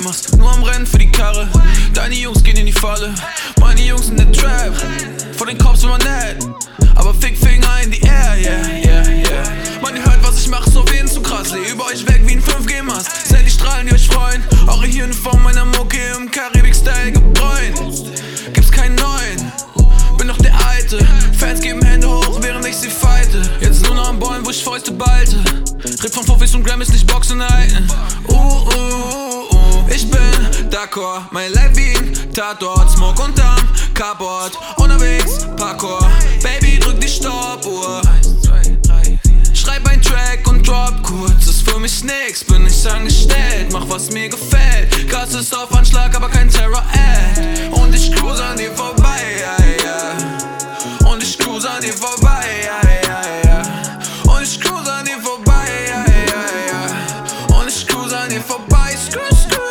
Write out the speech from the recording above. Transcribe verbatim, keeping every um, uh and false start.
machst nur am Rennen für die Karre. Deine Jungs gehen in die Falle, meine Jungs in der Trap. Vor den Cops immer nett, aber fick Finger in die Air, yeah, yeah, yeah. Man, ihr hört, was ich mach, so wen zu krass. Seh über euch weg wie ein fünf G-Mast. Seht die Strahlen, die euch freuen. Eure Hirne von meiner Mucke im Karibik-Style gebräunt. Gibt's keinen neuen, bin noch der Alte. Fans geben Hände hoch, während ich sie fighte. Jetzt nur noch am Bäumen, wo ich Fäuste balte. Red von Fuffis und Grammys, nicht Boxen halten. Uh, uh, uh, uh. Ich bin d'accord, mein Life wie ein Tatort. Smoke unterm Carport, unterwegs Parkour. Baby, drück die Stoppuhr. Schreib ein Track und drop kurz. Ist für mich nix, bin ich angestellt. Mach was mir gefällt. Gas ist auf Anschlag, aber kein Terror-Act. Und ich cruise an dir vorbei, yeah, yeah. Und ich cruise an dir vorbei, yeah, yeah, yeah. Und ich cruise an dir vorbei, yeah, yeah, yeah. Und ich cruise an dir vorbei, skr, skr.